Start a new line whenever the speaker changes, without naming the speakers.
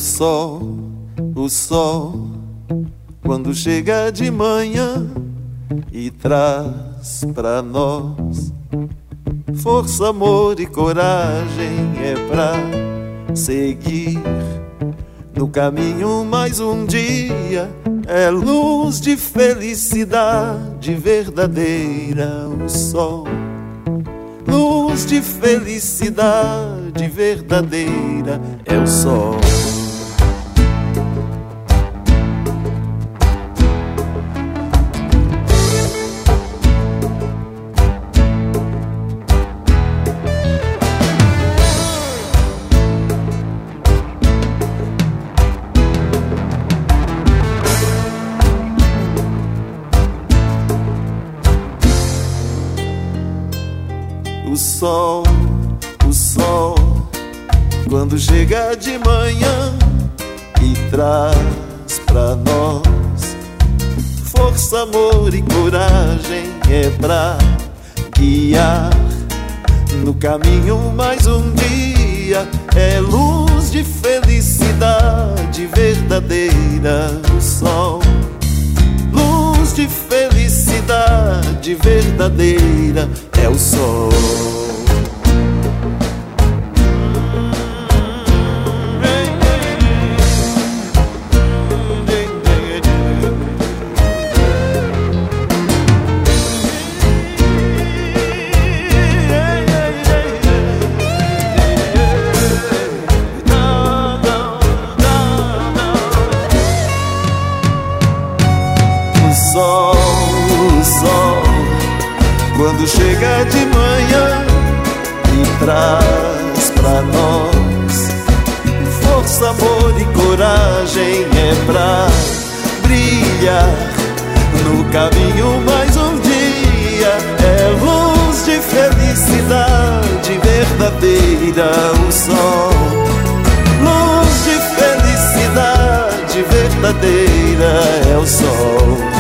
o sol, quando chega de manhã e traz pra nós força, amor e coragem. É pra seguir no caminho mais um dia. É luz de felicidade verdadeira, o sol. Luz de felicidade verdadeira é o sol. O sol, quando chega de manhã e traz pra nós força, amor e coragem. É pra guiar no caminho mais um dia. É luz de felicidade verdadeira, o sol. Luz de felicidade verdadeira é o sol. O sol, quando chega de manhã e traz pra nós força, amor e coragem. É pra brilhar no caminho mais um dia. É luz de felicidade verdadeira, o sol. Luz de felicidade verdadeira é o sol.